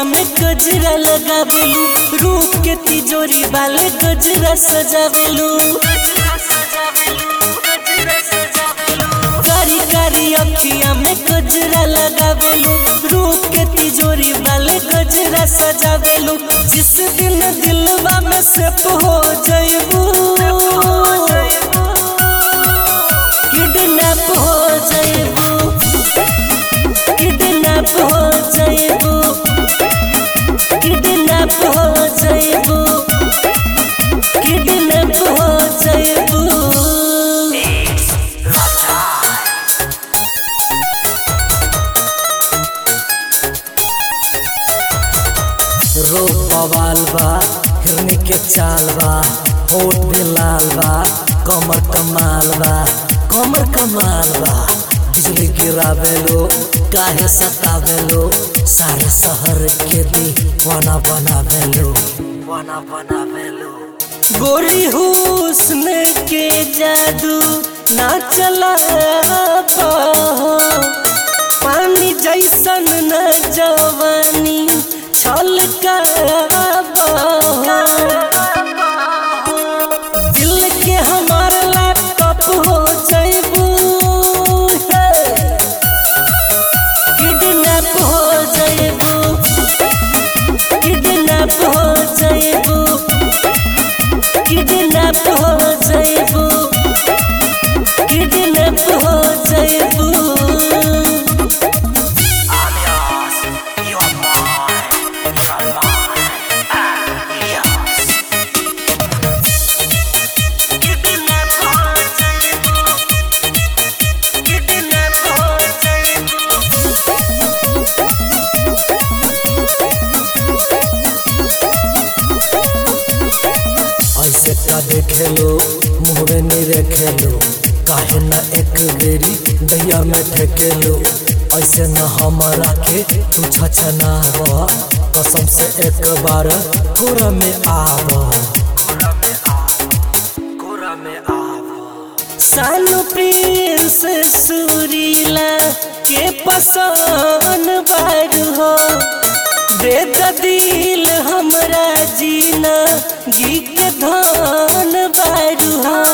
अखिया में गजरा लगावेलू, रूप के तिजोरी वाले गजरा सजावेलू। कारी कारी अखिया में गजरा लगावेलू, रूप के तिजोरी वाले गजरा सजावेलू। जिस दिन दिलवा में सेप हो जाइबू, किडनैप हो जाइबू, किडनैप हो जाइबू, किडनैप हो जाइबू, किडनैप हो जाइबू। रूप बवाल बा, हिरनी के चाल बा, होठ भी लाल बा, कमर कमाल बा, कमर कमाल बा। बिजली गिरावेलो काहे सतावेलो, सारे शहर के दीवाना बनावेलो, दीवाना बनावेलो। गोरी हुस्न के जादू ना चला पानी जैसन न जवानी छलका दिल के हमार लैपटॉप हो जाइबू, किडनैप हो जाइबू, किडनैप हो जाइबू, किडनैप हो जाइबू, किडनैप हो जाइबू। ऐसे का देखेलो मुहरे नहीं रखेलो, काहे न एक बेरी दैया में फेंकेलो। ऐसे न हमरा के तू छछनावा, कसम से एक बार कोरा में आवा, कोरा में आवा। सानू प्रिंस सुरीला के पसंद बारू हो, बेद दिल हमरा जीना गी के धन बारू हो।